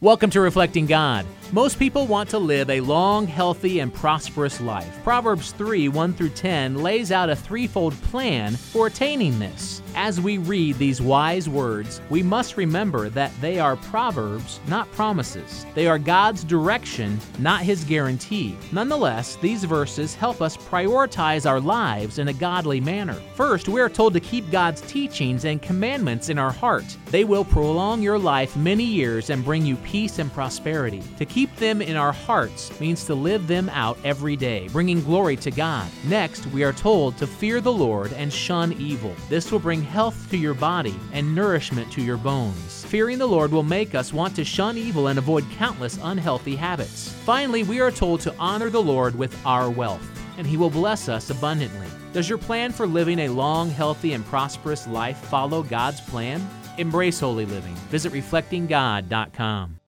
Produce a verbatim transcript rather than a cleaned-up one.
Welcome to Reflecting God. Most people want to live a long, healthy, and prosperous life. Proverbs three, one through ten lays out a threefold plan for attaining this. As we read these wise words, we must remember that they are proverbs, not promises. They are God's direction, not His guarantee. Nonetheless, these verses help us prioritize our lives in a godly manner. First, we are told to keep God's teachings and commandments in our heart. They will prolong your life many years and bring you peace and prosperity. To keep them in our hearts means to live them out every day, bringing glory to God. Next, we are told to fear the Lord and shun evil. This will bring health to your body and nourishment to your bones. Fearing the Lord will make us want to shun evil and avoid countless unhealthy habits. Finally, we are told to honor the Lord with our wealth, and He will bless us abundantly. Does your plan for living a long, healthy, and prosperous life follow God's plan? Embrace holy living. Visit reflecting god dot com.